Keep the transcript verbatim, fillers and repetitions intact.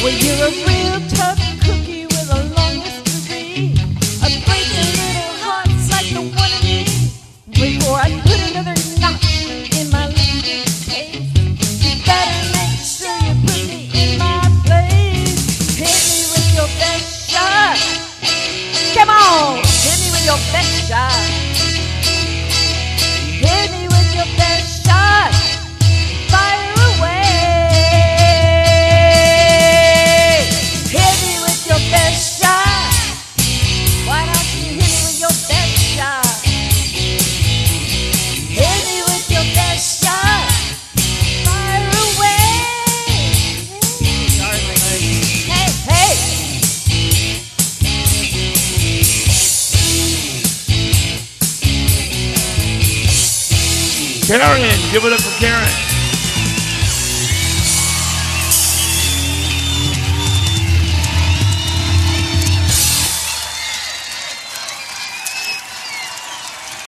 Well, you're a real tough cookie with a long history of breaking little hearts like the one in me. Before I put another notch in my lipstick case, you better make sure you put me in my place. Hit me with your best shot. Come on, hit me with your best shot. Hit me with your best shot. Fire away. Hit me with your best shot. Why don't you hit me with your best shot? Hit me with your best shot. Fire away. Sorry, my lady. Hey, hey. Karen, give it up for Karen.